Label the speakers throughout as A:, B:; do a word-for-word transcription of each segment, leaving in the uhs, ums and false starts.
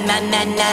A: na na na.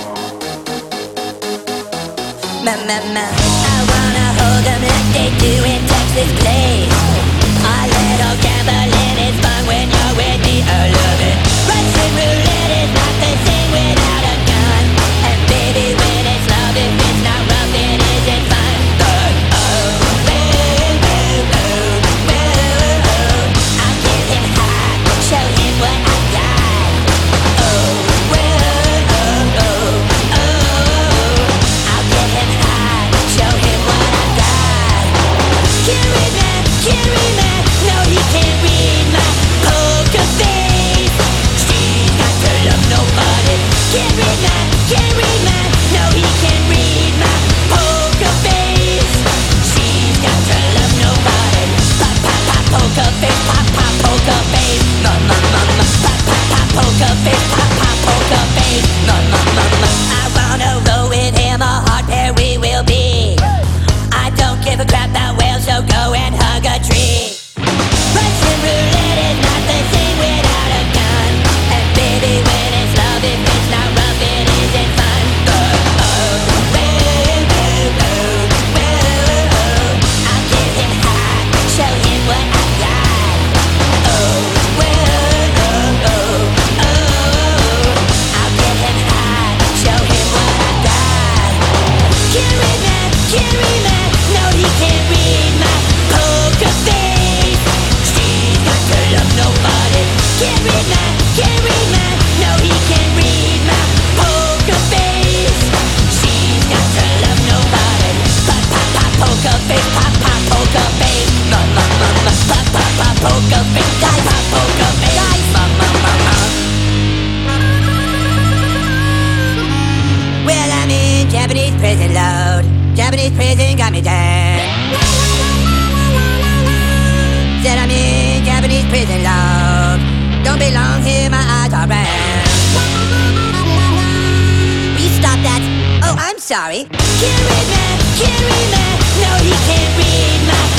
A: Ma ma ma. I wanna hold them like they do in Texas, please. A little gambling is fun when you're with me. I love it. Russian roulette is not the same without a gun. And baby, when it's love, if it's not rough, it isn't fun. But oh, oh, oh, oh, oh, oh. I'll get him hot, show him what I got. Oh, oh, oh, oh, oh. I'll get him hot, show him what I got. Can't read that, can't read that. No, he can't read my poker face. She's got to love nobody. Can't read that, can't read that. No, he can't read my poker face. She's got to love nobody. Pop, pop, pop, poker face. Pop, pop, poker face. No, no, no, no. Pop, pop, pop, poker face. Pop, pop, poker face. No, no, no, no. I wanna roll with him, a hard pair we will be. I don't give a crap about whales, so go and hug a tree. Russian roulette is not the same without a gun. And baby, when it's love, if it's not rough, it isn't fun. Oh, oh, oh, oh, oh, oh. I'll get him hot, show him what I got. Oh, oh, oh, oh, oh. I'll get him hot, show him what I got. Can't read that, can't read that. No, he can't read my poker face. She's got to love nobody. Can't read that, can't read that. No, he can't read my poker face. She's got to love nobody. Pop, pop, pop, poker face. Pop, pop, poker face. No, no, no, no. Pop, pop, pop, poker face. Guys, pop, poker face. Guys, ma, ma, ma, ma. Well, I'm in Japanese prison load. Japanese prison got me down. Said I'm in Japanese prison load. Don't belong here, my eyes are round. Will you stop that? Oh, I'm sorry. Can't read that, can't read that. No, he can't read my